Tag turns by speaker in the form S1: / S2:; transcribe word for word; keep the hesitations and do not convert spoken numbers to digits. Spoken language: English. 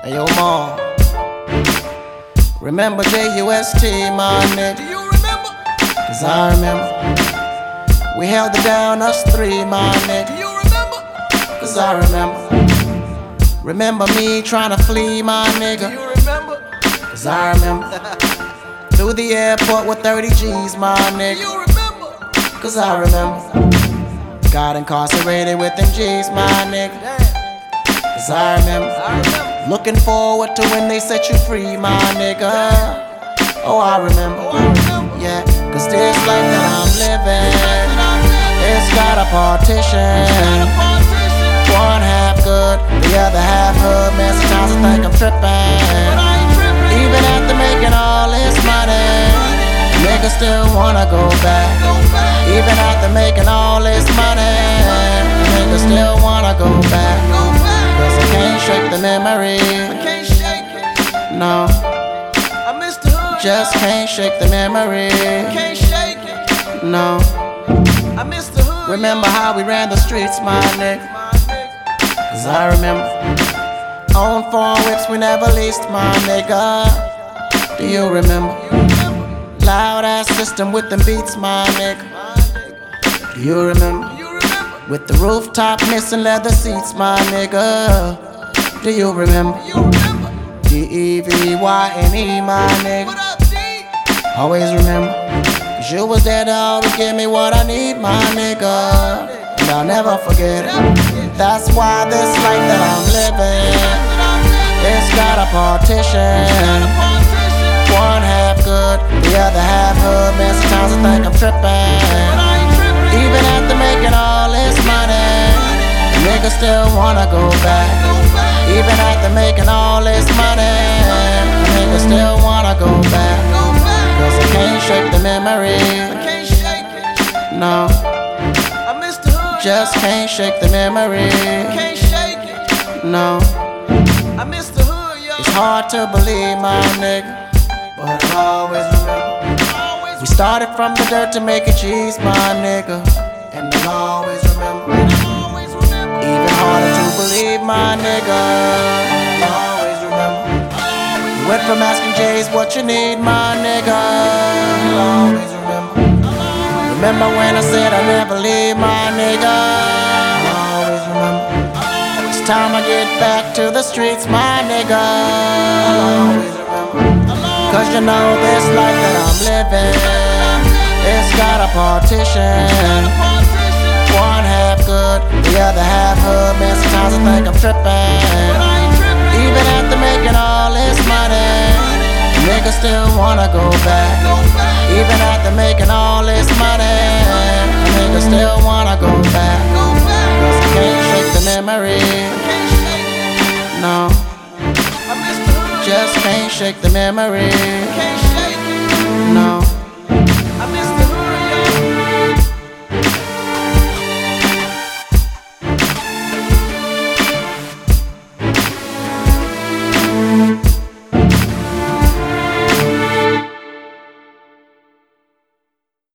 S1: Hey yo, Mom. Remember J U S T, my nigga?
S2: Do you remember?
S1: Cause I remember. We held it down, us three, my
S2: Do
S1: nigga.
S2: you remember?
S1: Cause I remember. Remember me trying to flee, my
S2: Do
S1: nigga?
S2: you remember?
S1: Cause I remember. Through the airport with thirty G's, my
S2: Do
S1: nigga.
S2: you remember?
S1: Cause I remember. Got incarcerated with them G's, my nigga.
S2: Damn,
S1: Cause I remember.
S2: I remember.
S1: Looking forward to when they set you free, my nigga. Oh, I remember.
S2: Oh, I remember.
S1: Yeah, cause this life that I'm living, it's got a partition. One half good, the other half hood. Man, sometimes I think I'm tripping. Even after making all this money, niggas still wanna go back. Even after making all this money, niggas still wanna go back. Cause I can't shake the memory.
S2: I can't shake it.
S1: No,
S2: I miss the hood.
S1: just can't shake the memory.
S2: Can't shake it.
S1: No,
S2: I miss the hood.
S1: remember how we ran the streets, my nigga?
S2: My nigga.
S1: Cause I remember. On foreign whips we never leased, my nigga. Do you remember?
S2: You remember?
S1: Loud ass system with them beats, my nigga.
S2: My nigga.
S1: Do you remember?
S2: You remember?
S1: With the rooftop missing leather seats, my nigga. Do you remember?
S2: You remember?
S1: D E V Y N E, my
S2: What
S1: nigga.
S2: up, D?
S1: Always remember. Cause you was there to always give me what I need, my nigga. And I'll never forget it. That's why this life that I'm living, it's got a partition. One half good, the other half hood. Man, sometimes I think I'm tripping. Even after making all this money, niggas still wanna go back. Even after making all this money, niggas still wanna go back. Cause I can't shake the memory.
S2: Can't shake it.
S1: No,
S2: I miss the hood.
S1: just can't shake the memory.
S2: Can't shake it.
S1: No,
S2: I miss the hood, yo.
S1: it's hard to believe, my nigga, but I always remember.
S2: Always
S1: We started from the dirt to make a cheese, my nigga, and I'll always remember.
S2: always remember.
S1: Even harder to believe, my nigga, I'll always remember. You went from asking J's what you need, my nigga, I'll always remember. Remember when I said I'd never leave, my nigga, I'll always remember. It's time I get back to the streets, my nigga, I'll always remember. Cause you know this life that I'm living, it's got a partition. One half good, the other half hood. Man, sometimes I think I'm tripping. Even after making all this money, niggas still wanna go back. Even after making all this money, niggas still wanna go back. Cause I can't shake the memory. No,
S2: I miss the hood.
S1: just can't shake the memory.
S2: Can't shake it.
S1: No.